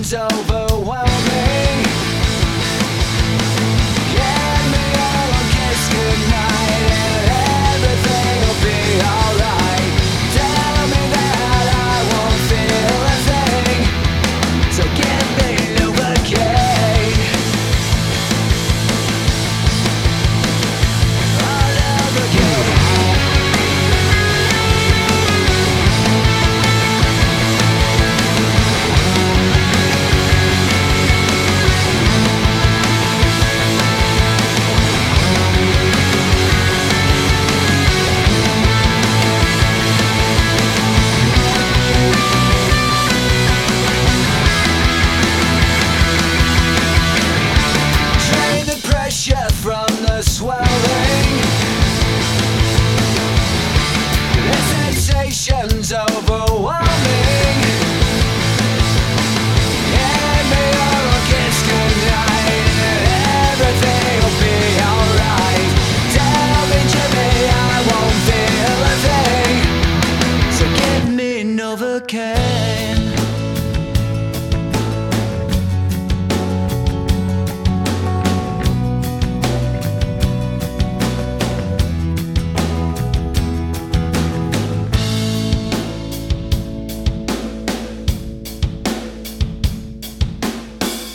sensations overwhelming. Give me a long kiss goodnight and everything will be alright. Tell me that I won't feel a thing, so give me Novocaine. All over again. From the swelling, the sensations overwhelming. Give me a kiss goodnight and everything will be alright. Tell me, Jimmy, I won't feel a thing, so give me Novocaine.